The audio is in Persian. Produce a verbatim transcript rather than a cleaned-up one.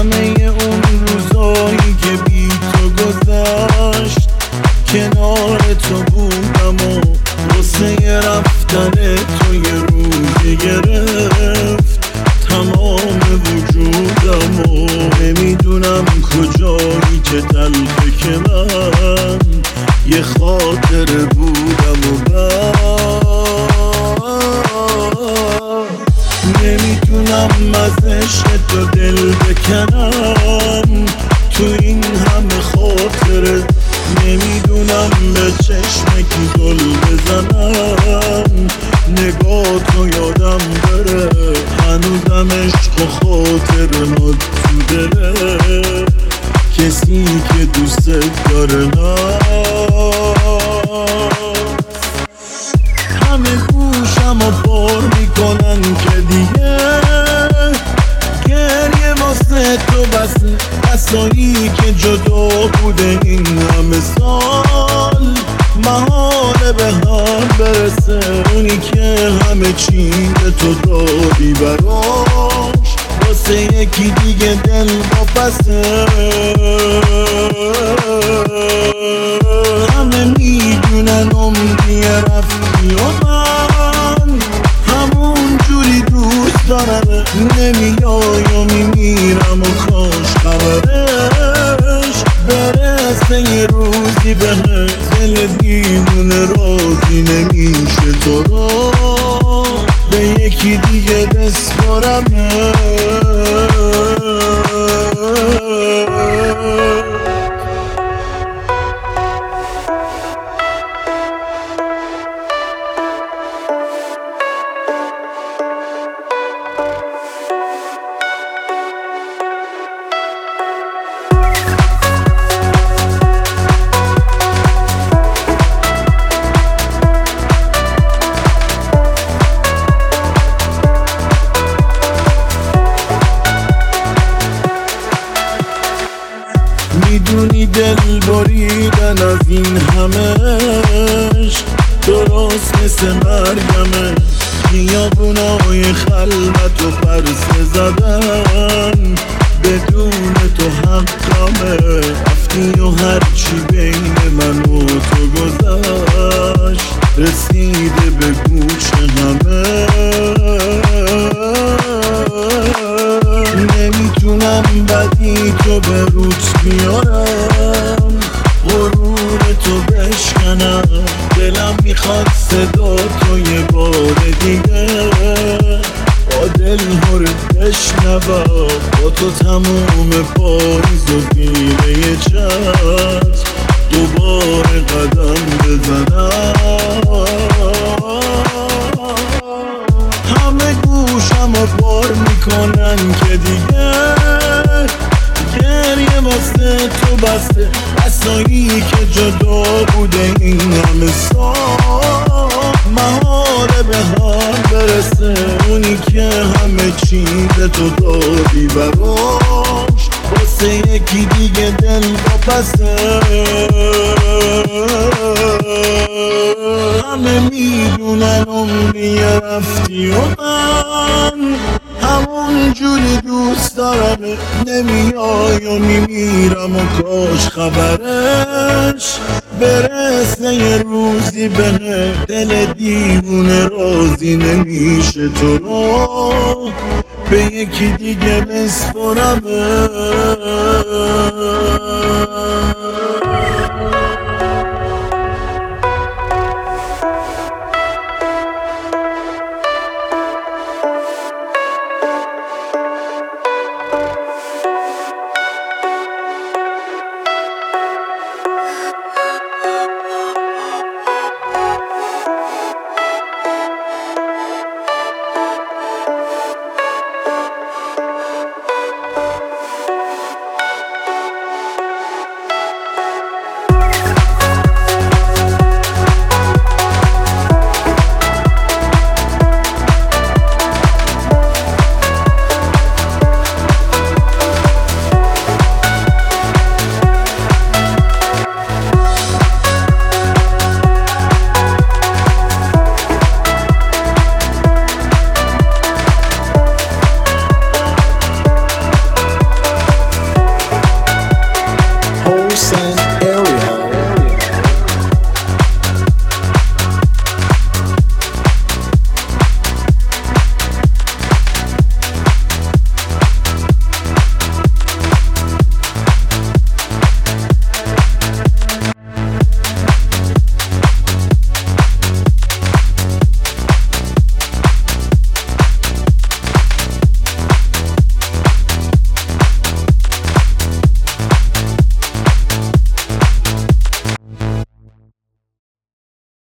همه اون روزایی که بی تو گذشت کنار تو بودم و واسه رفتن تو یه روزی گرفت تمام وجودم و نمیدونم کجایی که تلخه که من یه خاطره بودم و بعد نمیتونم از عشق تو دل بکنم تو این همه خاطره نمیدونم به چشم کی گل بزنم نگاه تو یادم بره هنوزم عشق و خاطر ما تو دله کسی که دوست داره من همه گوشم و پر میکنن که دیگه گریه واسه تو بسه بسایی که جدا بوده این همه سال محال به هم برسه اونی که همه چی به تو دادی براش واسه یکی دیگه دل واپسه همه میدونن عمری رفتی و من همون جوری دوست دارم نمیای و میمیرم و کاش خبرش برسه یه روزی بهش دل دیوونه راضی نمیشه تو رو به یکی دیگه بسپارمه میدونی دل بریدن از این همش درست مثل مرگمه خیابونای خلوت و پرسه زدن بدون تو حقمه رفتی و هرچی بین من و تو گذشت رسیده به گوش همه نمیتونم بدی تو به روت بیارم غرور تو بشکنم دلم میخواد صدا تو یه بار دیگه با دل هرد بشنوم با تو تموم پاییز و دیره چشم دوباره قدم بزنم همه گوشم رو بار میکنن که دیگه گریه واسه تو بسته بسایی که جدا بوده این همه سال محاله به هم برسه اونی که همه چیز تو دادی براش واسه یکی دیگه دل واپسه همه میدونن عمری رفتی و من همون جوری دوست دارم نمیای و میمیرم و کاش خبرش برسه یه روزی بهه دل دیوونه راضی نمیشه تو رو به یکی دیگه بسپرم سن